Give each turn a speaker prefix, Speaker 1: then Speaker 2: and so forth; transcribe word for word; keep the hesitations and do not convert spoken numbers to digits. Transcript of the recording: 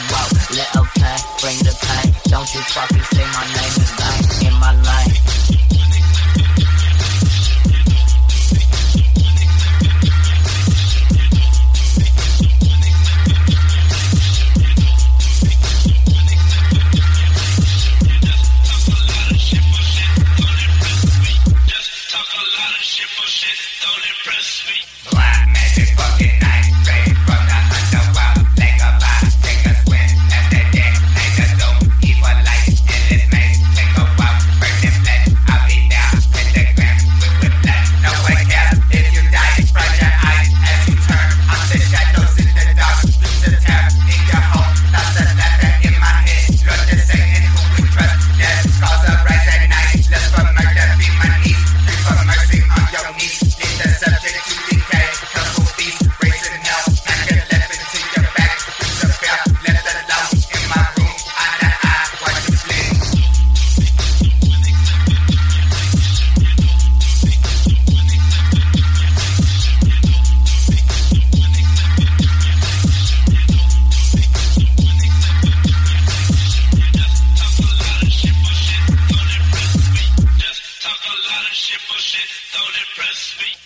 Speaker 1: out, little pain, bring the pain. Don't you fucking say my name in vain, in my lane.
Speaker 2: Black magic fucking night, straight from the underworld. Take a vibe, take a swim, as they did, make a zoom. Evil light, endless maze, take a walk, burning flesh. I'll be down, pentagram, with whiplash. No one cares if you die, bright your eyes as you turn. I'm the shadows in the dark, lose the terror in your home. Lost the letter in my head, Lord the Satan who we trust. Death calls a rise at night, lust for murder, be my knees. Pray for mercy on your knees, leave the subject to decay. Couple beasts, racing hell, knock your left into your back. Push the fair, left alone in my room, eye to eye, watch you bleed.
Speaker 3: Talk a lot of shit, but shit don't impress me.